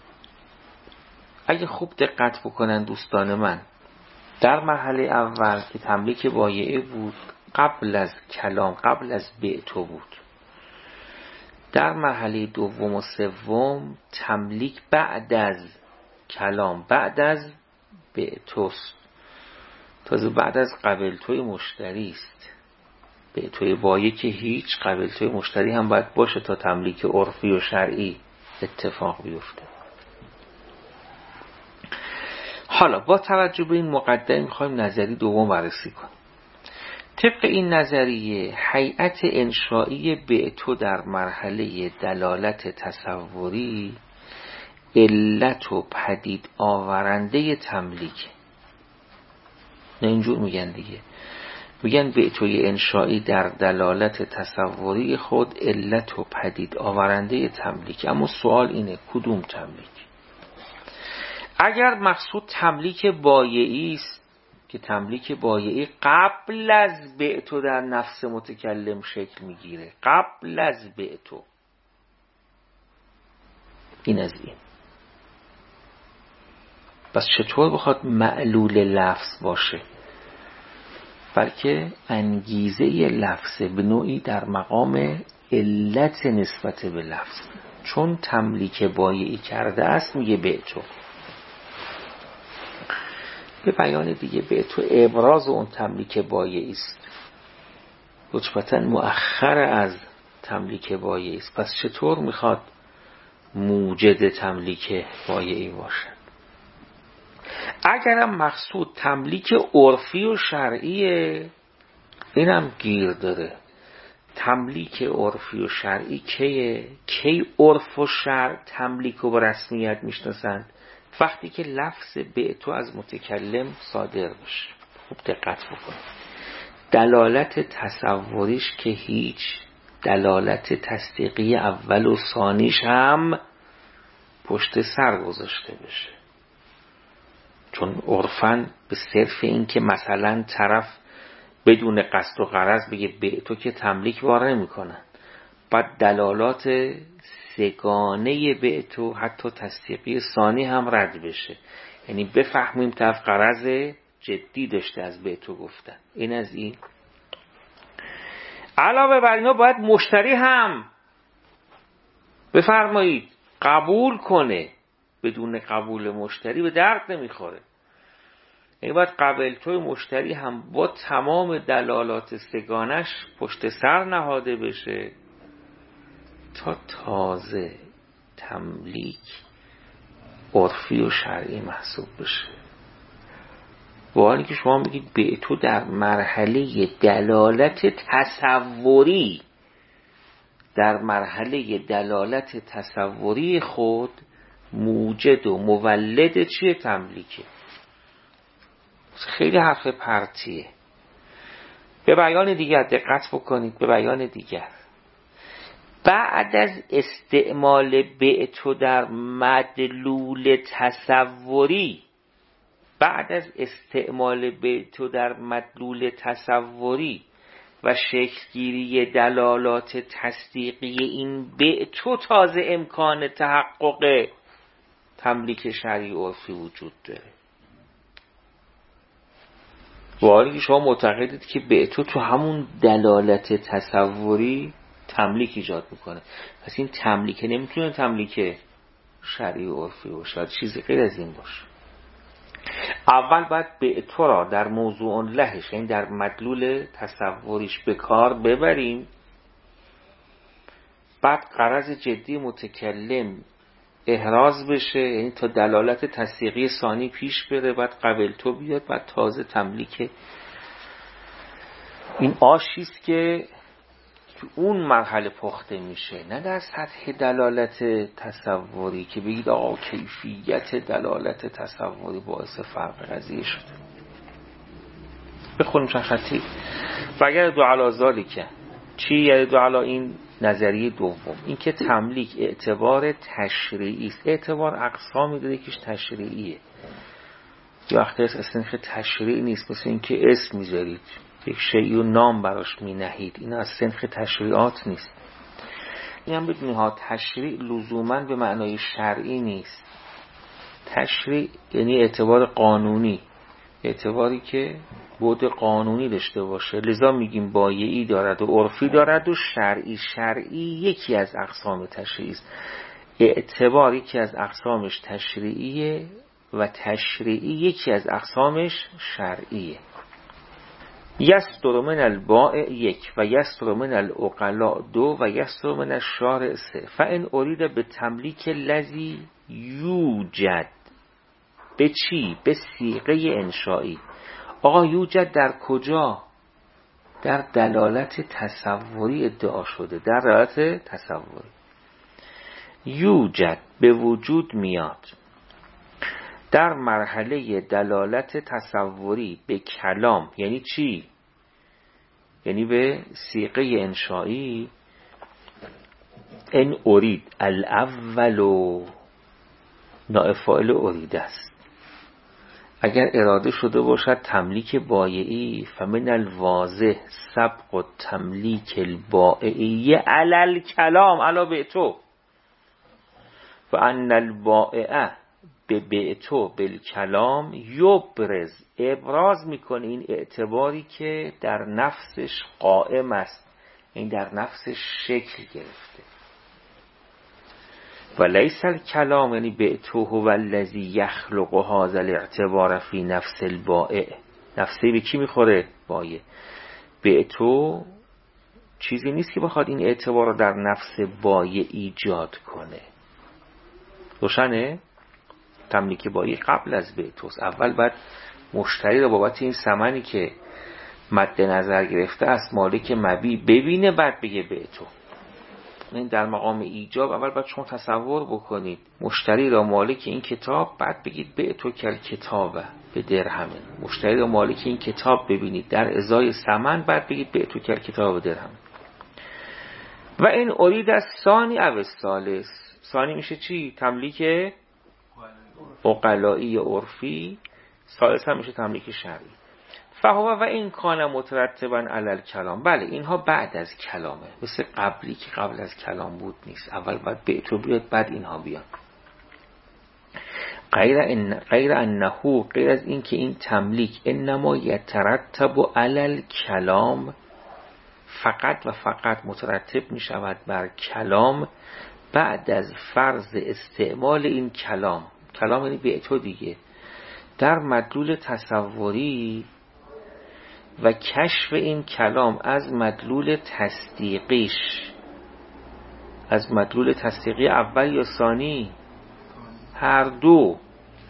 [SPEAKER 1] اگه خوب دقت بکنن دوستان من، در مرحله اول که تملیک بایعه بود، قبل از کلام، قبل از بیعتو بود. در مرحله دوم و سوم تملیک بعد از کلام، بعد از بیعتوست. تازه بعد از قبلتوی مشتری است. بیعتوی بایعه که هیچ، قبلتوی مشتری هم باید باشه تا تملیک عرفی و شرعی اتفاق بیفته. حالا با توجه به این مقدمه میخوایم نظریه دوم بررسی کنیم. طبق این نظریه هیئت انشایی بیعتو در مرحله دلالت تصوری علت و پدید آورنده تملیک. نه اینجور میگن دیگه، میگن بیعتوی انشایی در دلالت تصوری خود علت و پدید آورنده تملیک. اما سوال اینه کدوم تملیک؟ اگر مقصود تملیک بایعی است که تملیک بایعی قبل از بیعتو در نفس متکلم شکل میگیره، قبل از بیعتو، این از این. پس چطور بخواد معلول لفظ باشه؟ بلکه انگیزه لفظ به نوعی در مقام علت نسبت به لفظ، چون تملیک بایعی کرده است میگه بیعتو. به بیان دیگه بیعتو ابراز اون تملیک بایعی است، رتبتاً مؤخر از تملیک بایعی است. پس چطور میخواد موجد تملیک بایعی باشه؟ اگرم مقصود تملیک عرفی و شرعیه، اینم گیر داره. تملیک عرفی و شرعی کیه؟ کی عرف و شرع تملیک رو به رسمیت میشناسند؟ وقتی که لفظ بیعتو از متکلم صادر بشه. خوب دقت بکنید. دلالت تصوریش که هیچ، دلالت تصدیقی اول و ثانیش هم پشت سر گذاشته بشه. چون عرفاً به صرف این که مثلا طرف بدون قصد و غرض بگه بیعتو که تملیک وارد میکنن، بعد دلالات سگانه بیعتو حتی تصدیقی ثانی هم رد بشه، یعنی بفهمیم طرف غرض جدی داشته از بیعتو گفتن. این از این. علاوه بر اینا باید مشتری هم بفرمایید قبول کنه. بدون قبول مشتری به درد نمیخوره. این باید قبلتوی مشتری هم با تمام دلالات سگانش پشت سر نهاده بشه تا تازه تملیک عرفی و شرعی محسوب بشه. با حالی که شما میگید بیعتو در مرحله دلالت تصوری، در مرحله دلالت تصوری خود موجد و مولد چیه؟ تملیکه. خیلی حرف پرتیه. به بیان دیگر دقت بکنید. به بیان دیگر، بعد از استعمال بیعتو در مدلول تصوری، بعد از استعمال بیعتو در مدلول تصوری و شکلگیری دلالات تصدیقی این بیعتو، تازه امکان تحقق تملیک شرعی عرفی وجود داره. واقعی که شما معتقدید که بیعتو تو همون دلالت تصوری تملیک ایجاد میکنه، پس این تملیک نمیتونه تملیک شرعی و عرفی باشه، چیزی غیر از این باشه. اول باید بیعتو را در موضوع لهش، یعنی در مدلول تصوریش به کار ببریم، بعد غرض جدی متکلم احراز بشه، یعنی تا دلالت تصدیقی ثانی پیش بره، بعد قبلتو بیاد، بعد تازه تملیک. این آشیست که تو اون مرحله پخته میشه، نه در سطح دلالت تصوری که بگید آقا کیفیت دلالت تصوری باعث فرق قضیه شده. بخونیم چند خطی. و اگر دو علا ذالک، چی یعنی دو علا؟ این نظریه دوم، این که تملیک اعتبار تشریعی است. اعتبار اقسامی داره که تشریعیه، یا وقتی اصلا تشریعی نیست، مثل این که اسم میذارید یک شیئی و نام براش مینهید، این از سنخ تشریعات نیست. این هم بدونی ها، تشریع لزوماً به معنای شرعی نیست. تشریع یعنی اعتبار قانونی، اعتباری که بعد قانونی داشته باشه. لذا میگیم بایعی دارد و عرفی دارد و شرعی. شرعی یکی از اقسام تشریعی است. اعتبار یکی از اقسامش تشریعیه و تشریعی یکی از اقسامش شرعیه. یستر من البائع یک و یستر من العقلاء دو و یستر من الشارع سه. فان ارید به تملیک لذی یوجد، به چی؟ به صیغه انشایی. آقا یوجد در کجا؟ در دلالت تصوری ادعا شده، در دلالت تصوری. یوجد به وجود میاد در مرحله دلالت تصوری به کلام. یعنی چی؟ یعنی به صیغه انشایی. ان ارید الاول نائب فاعل ارید است. اگر اراده شده باشد تملیک بایعی، فمن الواضح سبق و تملیک البائعی علی الکلام علی بیتو و ان البائع به بیتو بالکلام یبرز، ابراز میکنه این اعتباری که در نفسش قائم است، این در نفسش شکل گرفته. و لیس الکلام یعنی بیتو هو الذی یخلق هذا الاعتبار فی نفس البائع. نفسه به کی میخوره؟ بایع. بیتو چیزی نیست که بخواد این اعتبار رو در نفس بایع ایجاد کنه. روشنه؟ تملیک بایع قبل از بیتوست. اول باید مشتری رو بابت این ثمنی که مد نظر گرفته است مالک مبیع ببینه، بعد بگه بیتو. این در مقام ایجاب اول باید شما تصور بکنید مشتری را مالک این کتاب، بعد بگید بیتو کل کتابه به درهم. مشتری را مالک این کتاب ببینید در ازای ثمن، بعد بگید بیتو کل کتاب به درهم. و این ارید از ثانی او الثالث. ثانی میشه چی؟ تملیک عقلائی عرفی. ثالث هم میشه تملیک شرعی. فهو و این کان مترتبا علی الکلام. بله اینها بعد از کلامه، مثل قبلی که قبل از کلام بود نیست. اول باید بیتو بیاد بعد اینها بیان. غیر انه، غیر از این که این تملیک انما یترتب علی الکلام، فقط و فقط مترتب می شود بر کلام بعد از فرض استعمال این کلام. کلام یعنی بیتو دیگه، در مدلول تصوری و کشف این کلام از مدلول تصدیقیش. از مدلول تصدیقی اول یا ثانی؟ هر دو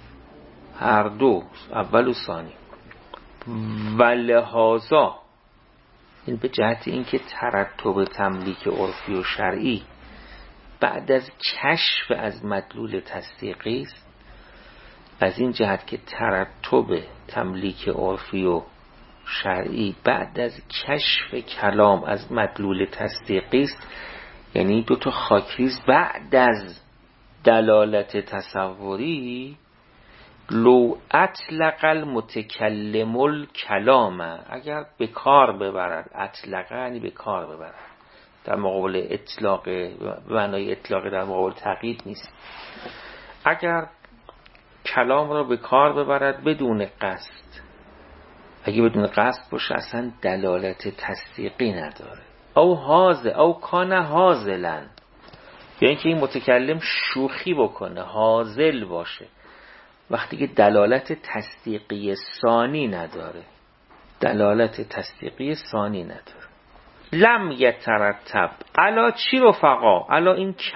[SPEAKER 1] اول و ثانی. و لحاظا این به جهت این که ترتب تملیک عرفی و شرعی بعد از کشف از مدلول تصدیقی است، از این جهت که ترتب تملیک عرفی و شرعی بعد از کشف کلام از مدلول تصدیقی است، یعنی دو تا خاکریز بعد از دلالت تصوری. لو اطلق المتکلم الکلام، اگر به کار ببرد، اطلق یعنی به کار ببرد، در مقابل اطلاق، به معنای اطلاق در مقابل تقیید نیست. اگر کلام را به کار ببرد بدون قصد، اگه بدون قصد باشه اصلا دلالت تصدیقی نداره. او کان هازلا، یعنی که این متکلم شوخی بکنه، هازل باشه، وقتی که دلالت تصدیقی ثانی نداره. دلالت تصدیقی ثانی نداره. لم یترتب علا چی رفقا؟ علا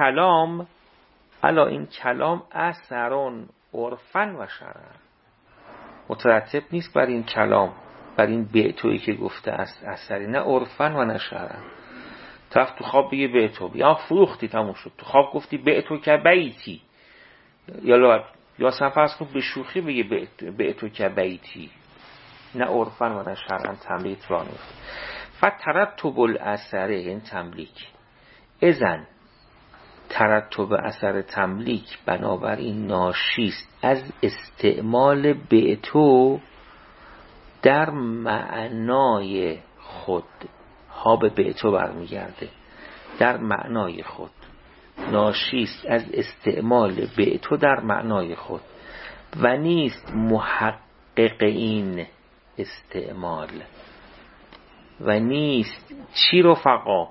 [SPEAKER 1] این کلام اثرون عرفن و شرعن. مترتب نیست بر این کلام، بر این بیتویی که گفته است اثری، نه عرفن و نه شرعن. طرف تو خواب بگه به تو، یا فروختی تموم شد. تو خواب گفتی به تو که بیتی، یا اصلا فرض کن به شوخی بگه به تو که بیتی، نه عرفن و نه شرعن تملیک را نیست. فترتب الاثره، یعنی تملیک. اذن ترتب اثر تملیک بنابراین ناشیست از استعمال به تو در معنای خود. ها به تو برمیگرده، در معنای خود. ناشیست از استعمال به تو در معنای خود و نیست محقق این استعمال. و نیست چی رفقا؟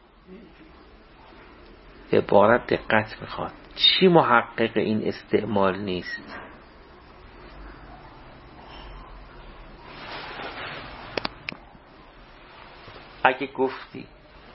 [SPEAKER 1] عبارت دقت میخواد. چی محقق این استعمال نیست؟ اگه گفتی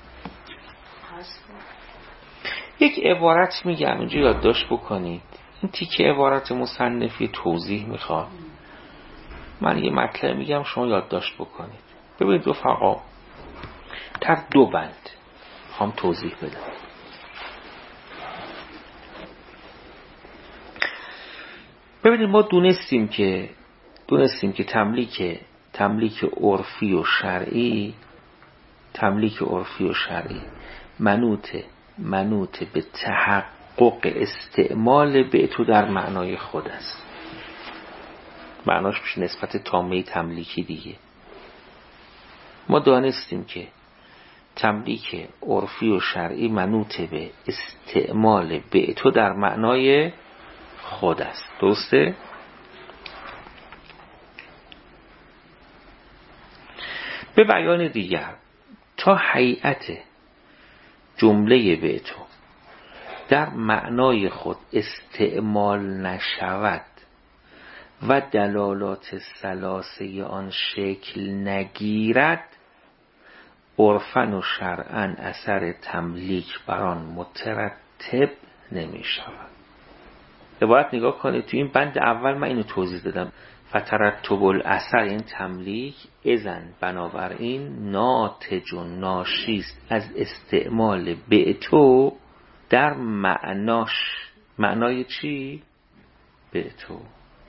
[SPEAKER 1] یک عبارت میگم اینجا یادداشت بکنید، این تیکه عبارت مصنفی توضیح میخواد. من یه مطلب میگم شما یادداشت بکنید. ببینید رفقا، در دو بند هم توضیح بدم. ببینید ما دونستیم که تملیک عرفی و شرعی، تملیک عرفی و شرعی منوط به تحقق استعمال به تو در معنای خود است. معناش میشه نسبت تامه تملیکی دیگه. ما دانستیم که تملیک عرفی و شرعی منوط به استعمال به تو در معنای خود است. درسته؟ به بیان دیگر، تا هیئت جمله به تو در معنای خود استعمال نشود و دلالات ثلاثه آن شکل نگیرد، عرفاً و شرعاً اثر تملیک بر آن مترتب نمی شود. عبارت نگاه کنید، تو این بند اول من اینو توضیح دادم. فترتب الاثر این تملیک، اذن بنابراین ناتج و ناشیست از استعمال به تو در معنای چی؟ به تو.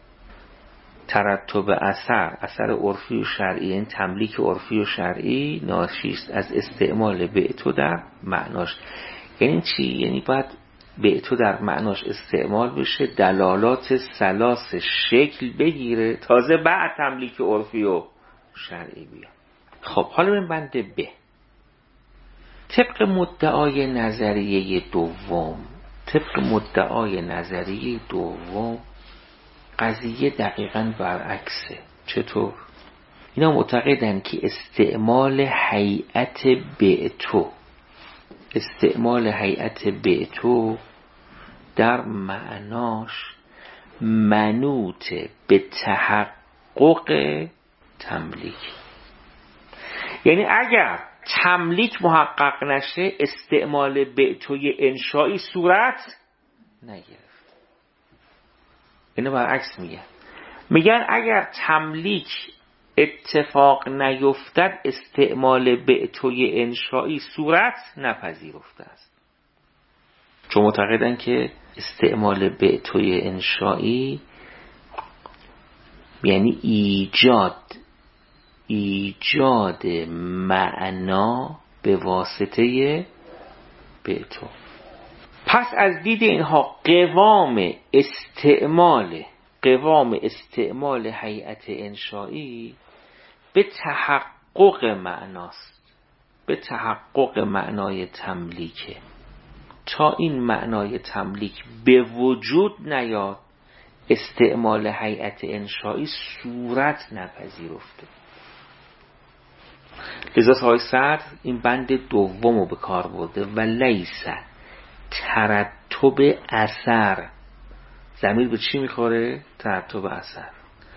[SPEAKER 1] ترتب اثر عرفی و شرعی، این تملیک عرفی و شرعی ناشیست از استعمال به تو در معناش. یعنی چی؟ یعنی باید به تو در معناش استعمال بشه، دلالات ثلاث شکل بگیره، تازه بعد تملیک عرفی و شرعی بیاد. خب حالا این بند ب، طبق مدعای نظریه دوم قضیه دقیقاً برعکسه. چطور؟ اینا معتقدن که استعمال هیئت به تو در معناش منوط به تحقق تملیک. یعنی اگر تملیک محقق نشه، استعمال به توی انشایی صورت نگرفت. اینو برعکس میگن اگر تملیک اتفاق نیفتد، استعمال به توی انشایی صورت نپذیرفته است. چون معتقدن که استعمال به توی انشایی یعنی ایجاد معنا به واسطه به تو. پس از دید اینها قوام استعمال هیئت انشایی به تحقق معناست، به تحقق معنای تملیکه. تا این معنای تملیک به وجود نیاد، استعمال هیئت انشایی صورت نپذیرفته. لذا صاحب صدر این بند دومو به کار برده و لیس ترتب اثر. ضمیر به چی میخوره؟ ترتب اثر.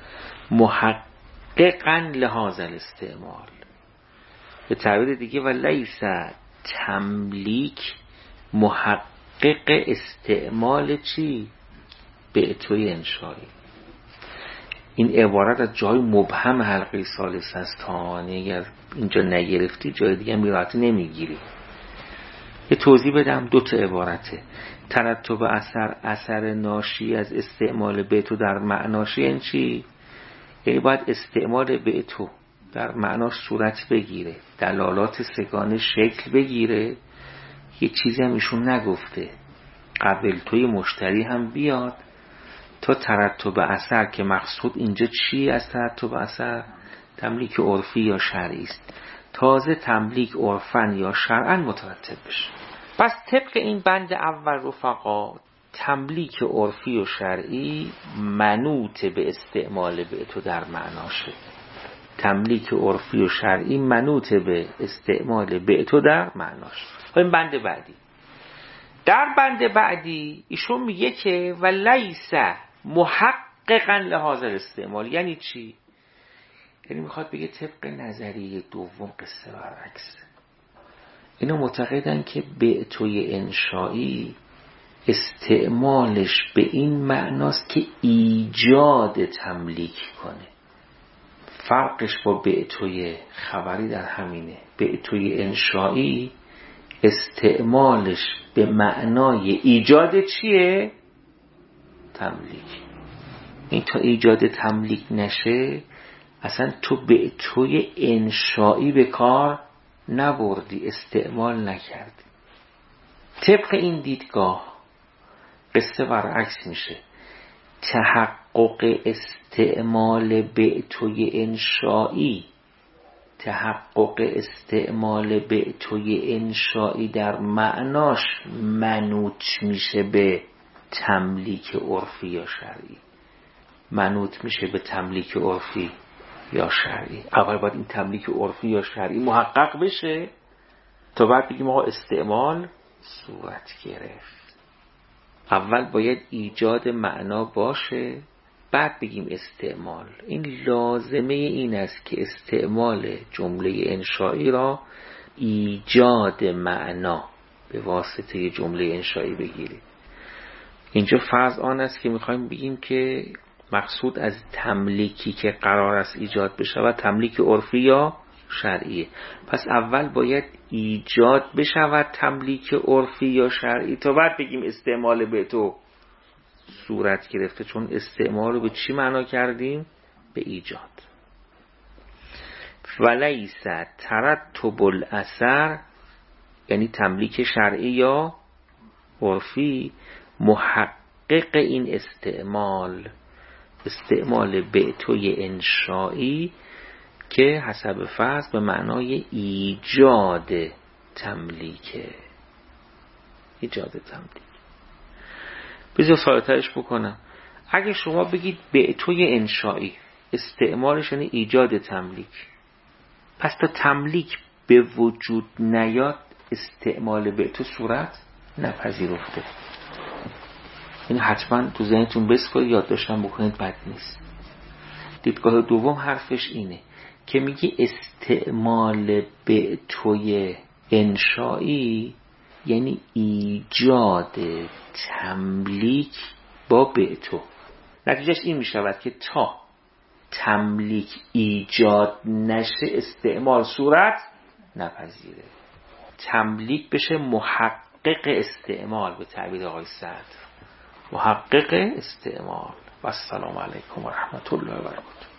[SPEAKER 1] محققاً لهذا الاستعمال. به تعبیر دیگه و لیس تملیک محقق استعمال چی؟ به توی انشایی. این عبارت از جای مبهم حلقه ثالث است. تا اگر اینجا نگرفتی جای دیگه میراتی نمیگیری. یه توضیح بدم، 2 تا عبارته. ترتب اثر ناشی از استعمال بیتو در معناش یعنی چی؟ یعنی باید استعمال بیتو در معناش صورت بگیره، دلالات سگانه شکل بگیره. یه چیزی هم ایشون نگفته، قبل توی مشتری هم بیاد تا ترتب اثر، که مقصود اینجا چیه از ترتب اثر؟ تملیک عرفی یا شرعی است. تازه تملیک عرفن یا شرعن مترتب بشه. پس طبق این بند اول رفقا، تملیک عرفی و شرعی منوط به استعمال بیتو در معناشه. تملیک عرفی و شرعی منوط به استعمال بیتو در معناش. این بند بعدی. در بند بعدی ایشون میگه که و لیس محققا لهذا الاستعمال. یعنی چی؟ یعنی میخواد بگه طبق نظریه دوم قصه برعکس. اینا معتقدن که بیتوی انشایی استعمالش به این معناست که ایجاد تملیک کنه. فرقش با بیتوی خبری در همینه. بیتوی انشایی استعمالش به معنای ایجاد چیه؟ تملیک. این تا ایجاد تملیک نشه اصلا تو بیتوی انشایی به کار نبردی، استعمال نکردی. طبق این دیدگاه قصه برعکس میشه. تحقق استعمال بیتوی انشایی، تحقق استعمال بیتوی انشایی در معناش منوط میشه به تملیک عرفی یا شرعی. منوط میشه به تملیک عرفی یا شرعی. اول باید این تملیک عرفی یا شرعی محقق بشه تا بعد بگیم آقا استعمال صورت گرفت. اول باید ایجاد معنا باشه، بعد بگیم استعمال. این لازمه این است که استعمال جمله انشایی را ایجاد معنا به واسطه جمله انشایی بگیریم. اینجا فرض آن است که میخوایم بگیم که مقصود از تملیکی که قرار است ایجاد بشه و تملیک عرفی یا شرعیه. پس اول باید ایجاد بشود تملیک عرفی یا شرعی تا بعد بگیم استعمال به تو صورت گرفته. چون استعمال رو به چی معنا کردیم؟ به ایجاد. ولیس ترتب الاثر یعنی تملیک شرعی یا عرفی محقق این استعمال بیتوی انشایی که حسب فرض به معنای ایجاد تملیک. بذار ساده‌ترش بکنم. اگه شما بگید بیتوی انشایی استعمالش یعنی ایجاد تملیک، پس تا تملیک به وجود نیاد استعمال بیتو صورت نپذیرفته. این حتما تو ذهنتون بسپارید، یاد داشتن بکنید، بد نیست. دیدگاه دوم حرفش اینه که میگه استعمال بیتوی انشایی یعنی ایجاد تملیک با بیتو. نتیجهش این میشود که تا تملیک ایجاد نشه استعمال صورت نپذیره. تملیک بشه محقق استعمال به تعبیر آقای سعد. محقق استعمال. و السلام علیکم و رحمت الله و برکاته.